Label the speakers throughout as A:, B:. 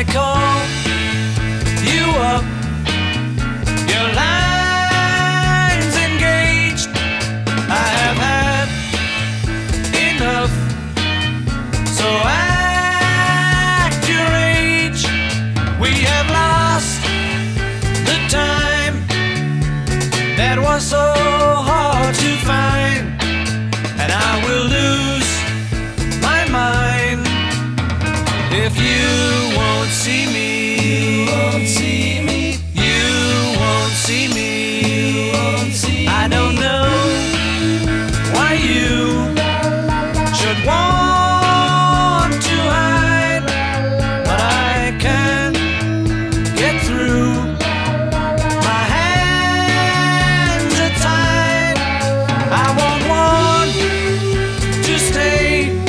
A: I call you up, your line's engaged. I have had enough, so act your age. We have lost the time that was so hard to find, and I will lose my mind if you won't see me. You won't see me. You won't see me. You won't see me. I don't know why you should want to hide, but I can't get through. My hands are tied. I won't want to stay.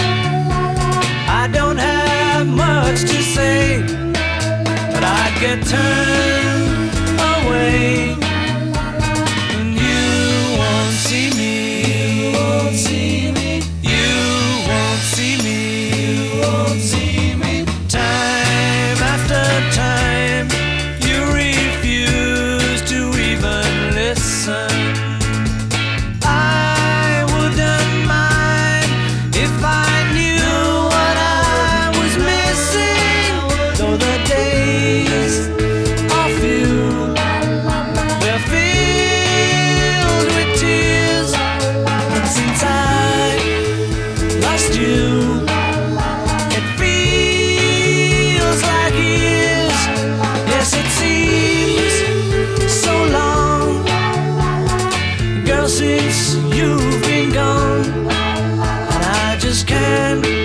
A: I don't have much to say, but I'd get turned away, and you won't see me. You won't see me. You won't see me. You won't see me. Time after time, you refuse to even listen. I wouldn't mind if I knew what I was missing, though the days are few. They're filled with tears, and since I lost you, it feels like years. Yes, it seems so long, girl, since you've been gone, and I just can't